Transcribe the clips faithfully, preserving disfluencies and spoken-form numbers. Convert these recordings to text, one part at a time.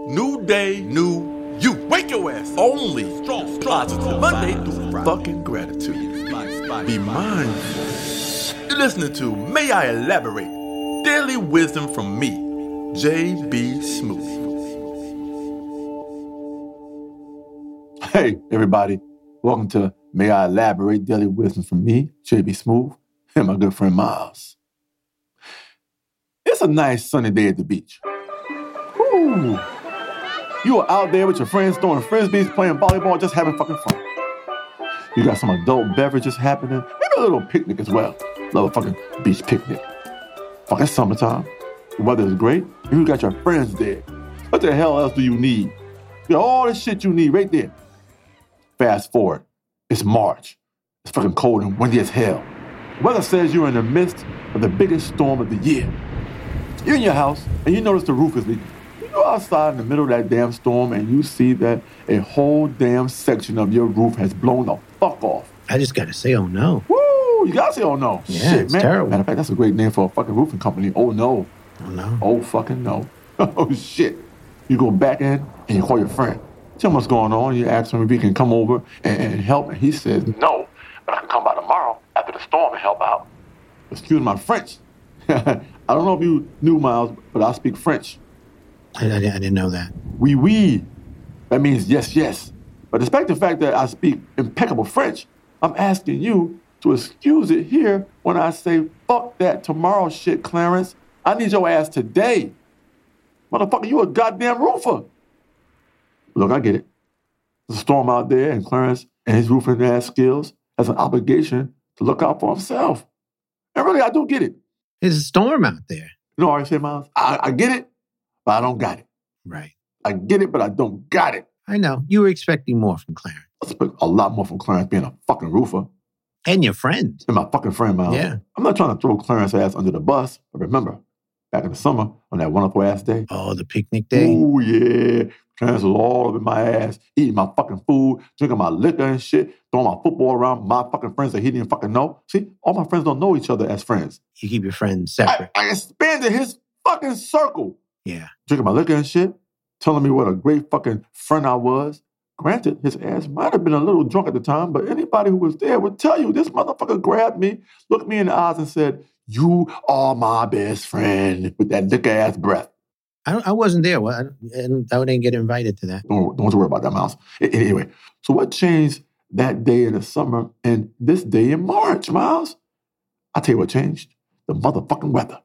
New day, new you. Wake your ass. Only strong, positive. Monday through Friday. Fucking gratitude. Be mindful. You're listening to May I Elaborate? Daily wisdom from me, J B. Smooth. Hey, everybody. Welcome to May I Elaborate? Daily wisdom from me, J B. Smooth, and my good friend Miles. It's a nice sunny day at the beach. Woo! You are out there with your friends throwing frisbees, playing volleyball, just having fucking fun. You got some adult beverages happening, maybe a little picnic as well. Love a fucking beach picnic. Fuck, it's summertime. The weather is great, and you got your friends there. What the hell else do you need? You got all the shit you need right there. Fast forward, it's March. It's fucking cold and windy as hell. The weather says you're in the midst of the biggest storm of the year. You're in your house, and you notice the roof is leaking. You go outside in the middle of that damn storm, and you see that a whole damn section of your roof has blown the fuck off. I just gotta say, oh no. Woo! You gotta say, oh no. Yeah, Shit, it's man. terrible. Matter of fact, that's a great name for a fucking roofing company. Oh no. Oh no. Oh fucking no. Oh shit. You go back in, and you call your friend. Tell him what's going on. You ask him if he can come over and, and help, and he says, no, but I can come by tomorrow after the storm and help out. Excuse my French. I don't know if you knew, Miles, but I speak French. I, I, I didn't know that. Oui, oui. That means yes, yes. But despite the fact that I speak impeccable French, I'm asking you to excuse it here when I say, fuck that tomorrow shit, Clarence. I need your ass today. Motherfucker, you a goddamn roofer. Look, I get it. There's a storm out there, and Clarence and his roofing ass skills has an obligation to look out for himself. And really, I do get it. There's a storm out there. You know what I say, Miles? I, I get it, but I don't got it. Right. I get it, but I don't got it. I know. You were expecting more from Clarence. I expect a lot more from Clarence being a fucking roofer. And your friend. And my fucking friend, Miles. Yeah. I'm not trying to throw Clarence's ass under the bus, but remember, back in the summer, on that wonderful ass day. Oh, the picnic day? Ooh, yeah. Clarence was all up in my ass, eating my fucking food, drinking my liquor and shit, throwing my football around my fucking friends that he didn't fucking know. See, all my friends don't know each other as friends. You keep your friends separate. I, I expanded his fucking circle. Yeah. Drinking my liquor and shit, telling me what a great fucking friend I was. Granted, his ass might have been a little drunk at the time, but anybody who was there would tell you this motherfucker grabbed me, looked me in the eyes and said, you are my best friend, with that liquor ass breath. I, don't, I wasn't there. Well, I, and I didn't get invited to that. Don't, don't worry about that, Miles. Anyway, so what changed that day in the summer and this day in March, Miles? I'll tell you what changed. The motherfucking weather.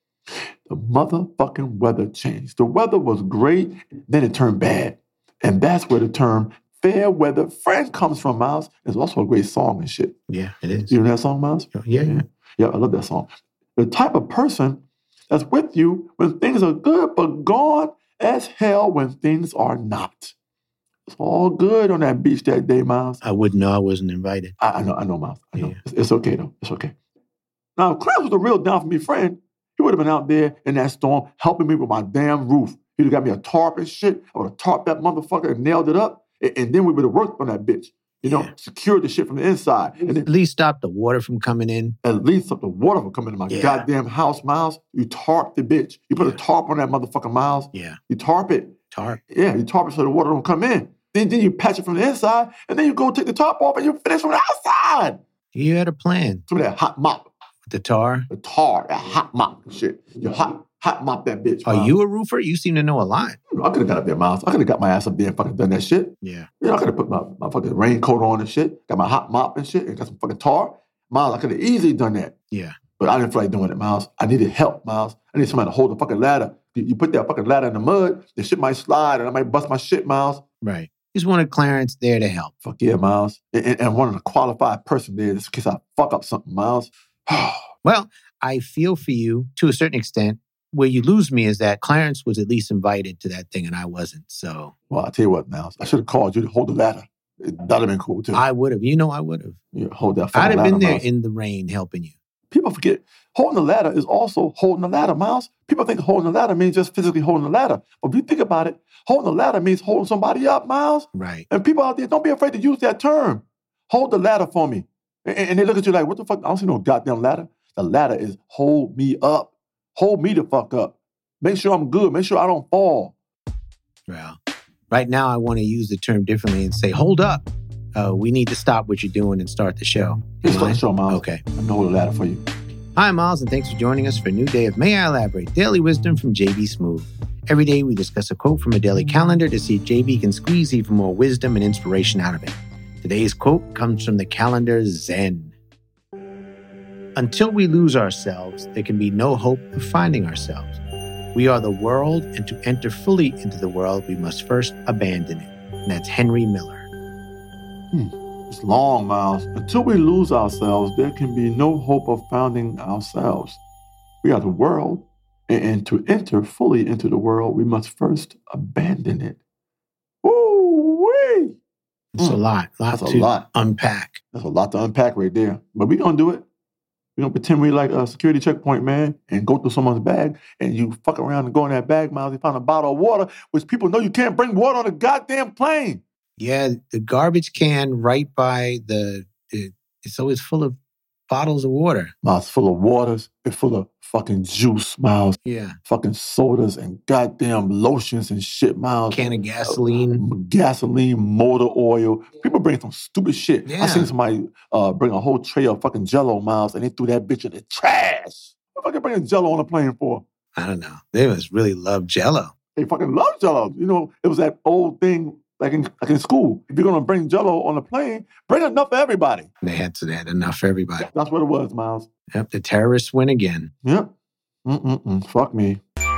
The motherfucking weather changed. The weather was great, then it turned bad. And that's where the term fair weather friend comes from, Miles. It's also a great song and shit. Yeah, it is. You know that song, Miles? Yeah, yeah. Yeah, I love that song. The type of person that's with you when things are good, but gone as hell when things are not. It's all good on that beach that day, Miles. I wouldn't know I wasn't invited. I, I know, I know, Miles. I know. Yeah. It's, it's okay, though. It's okay. Now, if Clarence was a real down for me friend, he would have been out there in that storm helping me with my damn roof. He'd have got me a tarp and shit. I would have tarped that motherfucker and nailed it up. And, and then we would have worked on that bitch. You know, Yeah. secured the shit from the inside. And then, At least stop the water from coming in. at least stop the water from coming into my Yeah. goddamn house, Miles. You tarp the bitch. You put Yeah. a tarp on that motherfucker, Miles. Yeah. You tarp it. Tarp. Yeah, you tarp it so the water don't come in. Then, then you patch it from the inside, and then you go take the top off and you finish from the outside. You had a plan. Some of that hot mop, With the tar. the tar, that hot mop shit. You hot, hot mop that bitch. Are Miles. you a roofer? You seem to know a lot. I could have got up there, Miles. I could have got my ass up there and fucking done that shit. Yeah. You know, I could have put my, my fucking raincoat on and shit, got my hot mop and shit, and got some fucking tar. Miles, I could have easily done that. Yeah. But I didn't feel like doing it, Miles. I needed help, Miles. I needed somebody to hold the fucking ladder. You, you put that fucking ladder in the mud, the shit might slide and I might bust my shit, Miles. Right. Just wanted Clarence there to help. Fuck yeah, Miles. And, and, and one of the qualified person there, just in case I fuck up something, Miles. Well, I feel for you to a certain extent. Where you lose me is that Clarence was at least invited to that thing and I wasn't. So Well, I'll tell you what, Miles. I should have called you to hold the ladder. That'd have been cool, too. I would have. You know I would have. Yeah, hold that fucking I'd have ladder, been there Miles. in the rain helping you. People forget, holding the ladder is also holding the ladder, Miles. People think holding the ladder means just physically holding the ladder. But if you think about it, holding the ladder means holding somebody up, Miles. Right. And people out there, don't be afraid to use that term. Hold the ladder for me. And, and they look at you like, what the fuck? I don't see no goddamn ladder. The ladder is hold me up. Hold me the fuck up. Make sure I'm good. Make sure I don't fall. Well, right now I want to use the term differently and say, hold up. Uh, we need to stop what you're doing and start the show. Let's start the show, Miles. Okay. I'm going to hold the ladder for you. Hi, I'm Miles, and thanks for joining us for a new day of May I Elaborate, Daily Wisdom from J B Smooth. Every day we discuss a quote from a daily calendar to see if J B can squeeze even more wisdom and inspiration out of it. Today's quote comes from the calendar Zen. Until we lose ourselves, there can be no hope of finding ourselves. We are the world, and to enter fully into the world, we must first abandon it. And that's Henry Miller. Hmm. It's long, Miles. Until we lose ourselves, there can be no hope of finding ourselves. We are the world, and, and to enter fully into the world, we must first abandon it. Woo-wee! It's mm. a lot, lot That's to a lot. unpack. That's a lot to unpack right there. But we're going to do it. We're going to pretend we're like a security checkpoint, man, and go through someone's bag, and you fuck around and go in that bag, Miles, you find a bottle of water, which people know you can't bring water on a goddamn plane. Yeah, the garbage can right by the, it, it's always full of bottles of water. Miles, full of waters. It's full of fucking juice, Miles. Yeah. Fucking sodas and goddamn lotions and shit, Miles. Can of gasoline. Uh, gasoline, motor oil. People bring some stupid shit. Yeah. I seen somebody uh, bring a whole tray of fucking Jell-O, Miles, and they threw that bitch in the trash. What the fuck they bringing Jell-O on a plane for? I don't know. They must really love Jell-O. They fucking love Jell-O. You know, it was that old thing like in, like in school. If you're going to bring Jell-O on a plane, bring enough for everybody. They had to add enough for everybody. That's what it was, Miles. Yep, the terrorists win again. Yep. Mm-mm-mm. Fuck me.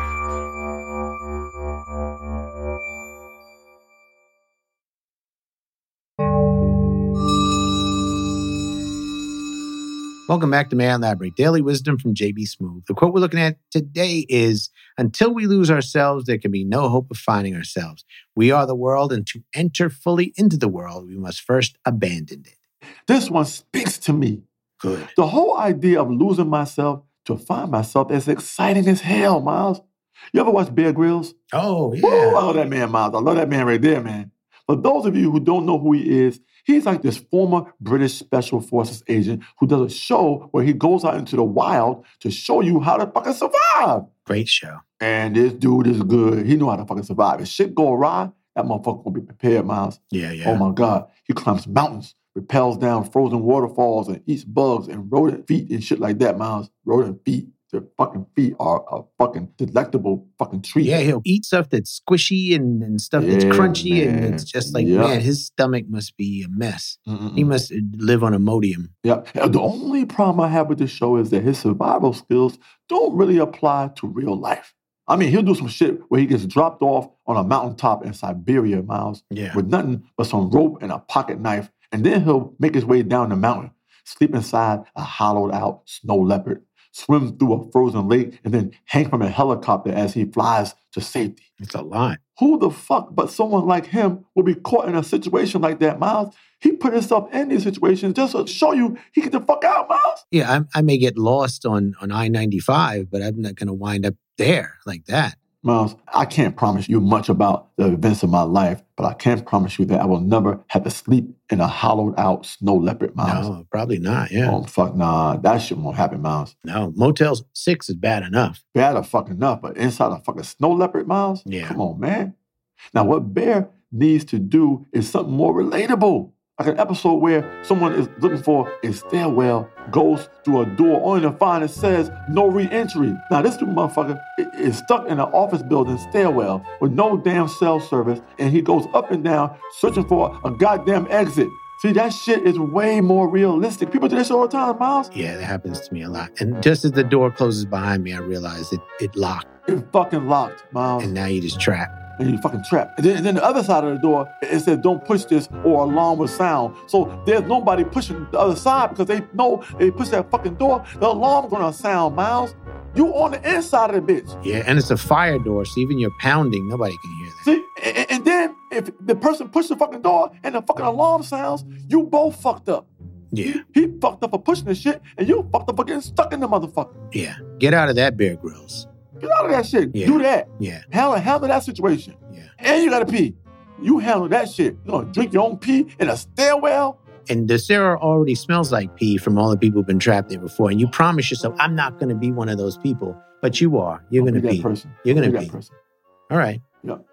Welcome back to May I Elaborate, Daily Wisdom from J B Smooth. The quote we're looking at today is, until we lose ourselves, there can be no hope of finding ourselves. We are the world, and to enter fully into the world, we must first abandon it. This one speaks to me. Good. The whole idea of losing myself to find myself is exciting as hell, Miles. You ever watch Bear Grylls? Oh, yeah. Woo, I love that man, Miles. I love that man right there, man. For those of you who don't know who he is, he's like this former British Special Forces agent who does a show where he goes out into the wild to show you how to fucking survive. Great show. And this dude is good. He know how to fucking survive. If shit go awry, that motherfucker gonna be prepared, Miles. Yeah, yeah. Oh my God. He climbs mountains, rappels down frozen waterfalls, and eats bugs and rodent feet and shit like that, Miles. Rodent feet. Their fucking feet are a fucking delectable fucking treat. Yeah, he'll eat stuff that's squishy and, and stuff that's Yeah, crunchy, man. and it's just like, Yeah. man, his stomach must be a mess. Mm-mm-mm. He must live on Imodium. Yeah. The only problem I have with this show is that his survival skills don't really apply to real life. I mean, he'll do some shit where he gets dropped off on a mountaintop in Siberia, Miles, Yeah. with nothing but some rope and a pocket knife, and then he'll make his way down the mountain, sleep inside a hollowed out snow leopard, swim through a frozen lake, and then hang from a helicopter as he flies to safety. It's a lot. Who the fuck but someone like him will be caught in a situation like that, Miles? He put himself in these situations just to show you he get the fuck out, Miles. Yeah, I, I may get lost on, on I ninety-five, but I'm not going to wind up there like that. Miles, I can't promise you much about the events of my life, but I can promise you that I will never have to sleep in a hollowed out snow leopard, Miles. No, probably not, yeah. Oh, fuck, nah. That shit won't happen, Miles. No, Motel six is bad enough. Bad or fucking enough, but inside a fucking snow leopard, Miles? Yeah. Come on, man. Now, what Bear needs to do is something more relatable. Like an episode where someone is looking for a stairwell, goes through a door only to find it says no re-entry. Now, this motherfucker is stuck in an office building stairwell with no damn cell service, and he goes up and down searching for a goddamn exit. See, that shit is way more realistic. People do this all the time, Miles. Yeah, that happens to me a lot. And just as the door closes behind me, I realize it, it locked. It fucking locked, Miles. And now you're just trapped. And you fucking trapped. And then, and then the other side of the door, it says don't push this or alarm will sound. So there's nobody pushing the other side because they know if they push that fucking door, the alarm's gonna sound, Miles. You on the inside of the bitch. Yeah, and it's a fire door, so even you're pounding, nobody can hear that. See, and, and then if the person pushes the fucking door and the fucking alarm sounds, you both fucked up. Yeah. He, he fucked up for pushing the shit, and you fucked up for getting stuck in the motherfucker. Yeah. Get out of that, Bear Grylls. Get out of that shit. Yeah. Do that. Yeah. Handle, handle that situation. Yeah. And you gotta pee. You handle that shit. You gonna drink your own pee in a stairwell? And the stairwell already smells like pee from all the people who've been trapped there before. And you promise yourself, I'm not going to be one of those people. But you are. You're going to be pee. that person. You're going Be to that pee. person. All right. Yeah.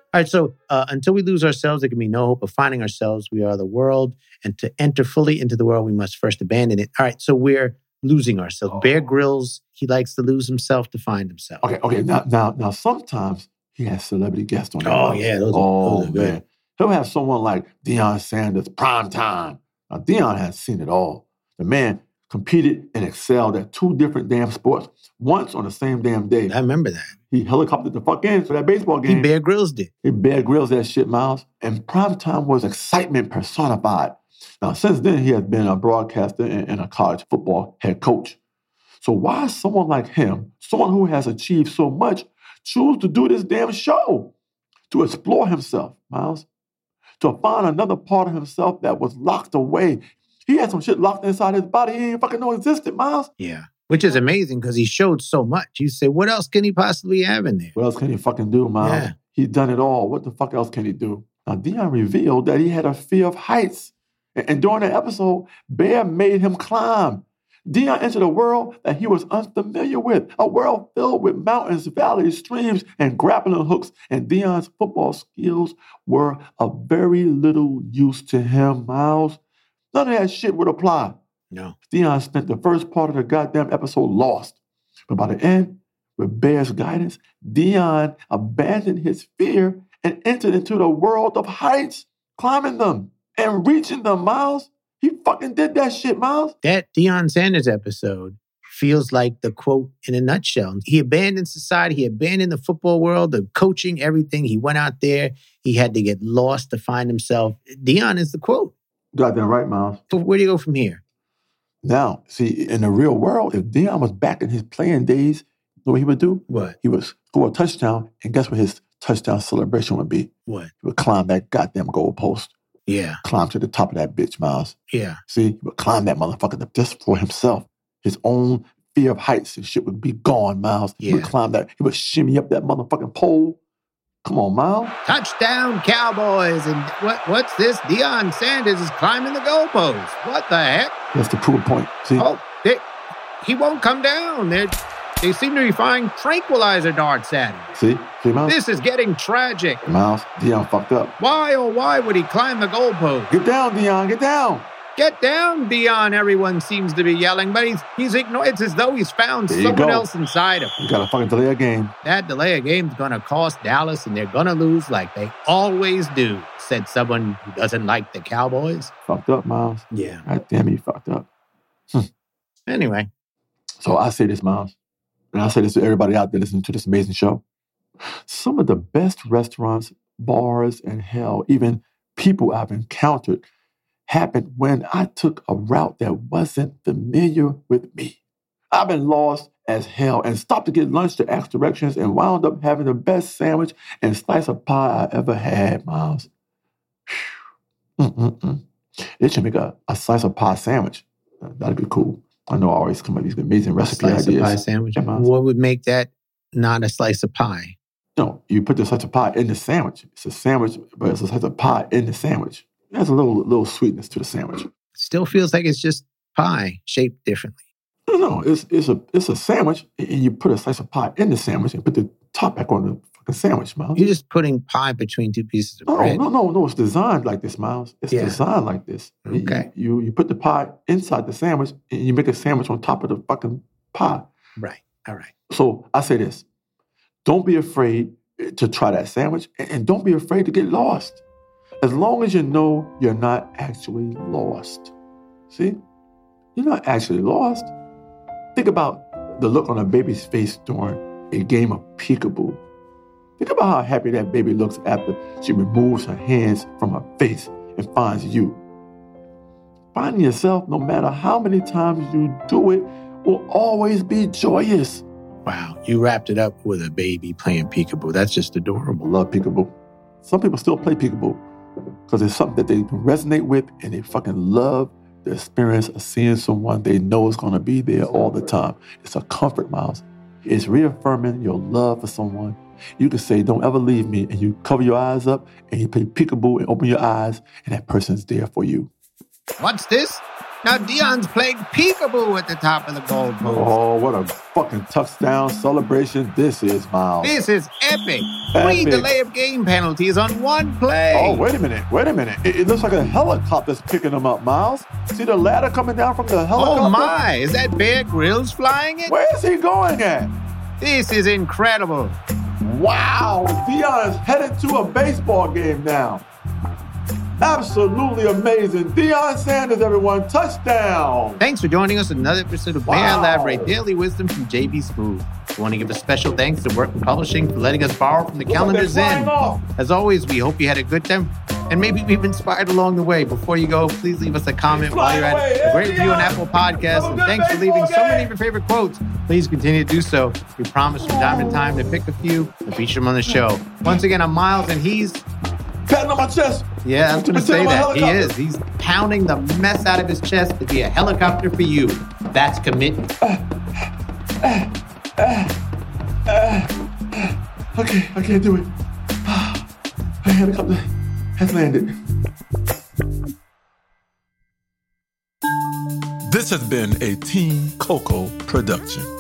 All right, so uh, until we lose ourselves, there can be no hope of finding ourselves. We are the world, and to enter fully into the world, we must first abandon it. All right, so we're losing ourselves. Oh. Bear Grylls, he likes to lose himself to find himself. Okay, okay. Now, now, now. Sometimes he has celebrity guests on. Oh yeah, those are, oh those are good. Man, he'll have someone like Deion Sanders, prime time. Now, Deion has seen it all. The man competed and excelled at two different damn sports, once on the same damn day. I remember that. He helicoptered the fuck in for that baseball game. He Bear Grylls did. He Bear Grylls that shit, Miles. And primetime was excitement personified. Now, since then, he has been a broadcaster and, and a college football head coach. So why someone like him, someone who has achieved so much, choose to do this damn show? To explore himself, Miles. To find another part of himself that was locked away. He had some shit locked inside his body he didn't fucking know existed, Miles. Yeah. Which is amazing because he showed so much. You say, what else can he possibly have in there? What else can he fucking do, Miles? Yeah. He's done it all. What the fuck else can he do? Now, Deion revealed that he had a fear of heights. And, and during the episode, Bear made him climb. Deion entered a world that he was unfamiliar with, a world filled with mountains, valleys, streams, and grappling hooks. And Deion's football skills were of very little use to him, Miles. None of that shit would apply. No. Deion spent the first part of the goddamn episode lost. But by the end, with Bear's guidance, Deion abandoned his fear and entered into the world of heights, climbing them and reaching them, Miles. He fucking did that shit, Miles. That Deion Sanders episode feels like the quote in a nutshell. He abandoned society. He abandoned the football world, the coaching, everything. He went out there. He had to get lost to find himself. Deion is the quote. Goddamn right, Miles. So where do you go from here? Now, see, in the real world, if Deion was back in his playing days, you know what he would do? What? He would score a touchdown, and guess what his touchdown celebration would be? What? He would climb that goddamn goalpost. Yeah. Climb to the top of that bitch, Miles. Yeah. See, he would climb that motherfucker just for himself. His own fear of heights and shit would be gone, Miles. Yeah. He would climb that. He would shimmy up that motherfucking pole. Come on, Miles. Touchdown, Cowboys. And what? what's this? Deion Sanders is climbing the goalpost. What the heck? That's the proof point. See? Oh, they, he won't come down. They're, they seem to be firing tranquilizer darts at him. See? See, Miles? This is getting tragic. Miles, Deion fucked up. Why, oh, why would he climb the goalpost? Get down, Deion. Get down. Get down, Deion, everyone seems to be yelling, but he's he's ignored. It's as though he's found There someone else inside him. You gotta fucking delay a game. That delay a game's gonna cost Dallas, and they're gonna lose like they always do, said someone who doesn't like the Cowboys. Fucked up, Miles. Yeah. God damn, he fucked up. Hmm. Anyway. So I say this, Miles, and I say this to everybody out there listening to this amazing show. Some of the best restaurants, bars, and hell, even people I've encountered happened when I took a route that wasn't familiar with me. I've been lost as hell and stopped to get lunch to ask directions and wound up having the best sandwich and slice of pie I ever had, Miles. Mm-mm-mm. They should make a, a slice of pie sandwich. That'd be cool. I know I always come up with these amazing recipe slice ideas. Of pie sandwich? Yeah, what would make that not a slice of pie? No, you put the slice of pie in the sandwich. It's a sandwich, but it's a slice of pie in the sandwich. There's a little little sweetness to the sandwich. Still feels like it's just pie shaped differently. No, no, it's it's a it's a sandwich, and you put a slice of pie in the sandwich and put the top back on the fucking sandwich, Miles. You're just putting pie between two pieces of no, bread. No, no, no, it's designed like this, Miles. It's yeah. designed like this. Okay. You, you you put the pie inside the sandwich, and you make a sandwich on top of the fucking pie. Right. All right. So I say this: don't be afraid to try that sandwich, and, and don't be afraid to get lost. As long as you know you're not actually lost. See? You're not actually lost. Think about the look on a baby's face during a game of peekaboo. Think about how happy that baby looks after she removes her hands from her face and finds you. Finding yourself, no matter how many times you do it, will always be joyous. Wow, you wrapped it up with a baby playing peekaboo. That's just adorable. I love peekaboo. Some people still play peekaboo because it's something that they resonate with and they fucking love the experience of seeing someone they know is going to be there all the time. It's a comfort, Miles. It's reaffirming your love for someone. You can say, don't ever leave me, and you cover your eyes up and you play peekaboo and open your eyes and that person's there for you. What's this? Now Deion's playing peekaboo at the top of the goalpost. Oh, what a fucking touchdown celebration this is, Miles. This is epic. Three Epic. delay of game penalties on one play. Oh, wait a minute, wait a minute. It, it looks like a helicopter's picking him up, Miles. See the ladder coming down from the helicopter? Oh my, is that Bear Grylls flying it? Where is he going at? This is incredible. Wow, Deion is headed to a baseball game now. Absolutely amazing. Deion Sanders, everyone. Touchdown. Thanks for joining us on another episode of May I Wow. Elaborate Daily Wisdom from J B Smooth. I want to give a special thanks to Work and Publishing for letting us borrow from the Look at calendar that flying Zen. off. As always, we hope you had a good time and maybe we've inspired along the way. Before you go, please leave us a comment while you're at it. A great review on Apple Podcasts. And thanks for leaving so many of your favorite quotes. Please continue to do so. We promise from time to time to pick a few and feature them on the show. Once again, I'm Miles and he's... Patting on my chest. Yeah, I was going to say Pretend I'm a that. He is. helicopter. He's pounding the mess out of his chest to be a helicopter for you. That's commitment. Okay, I can't do it. The helicopter has landed. This has been a Team Coco production.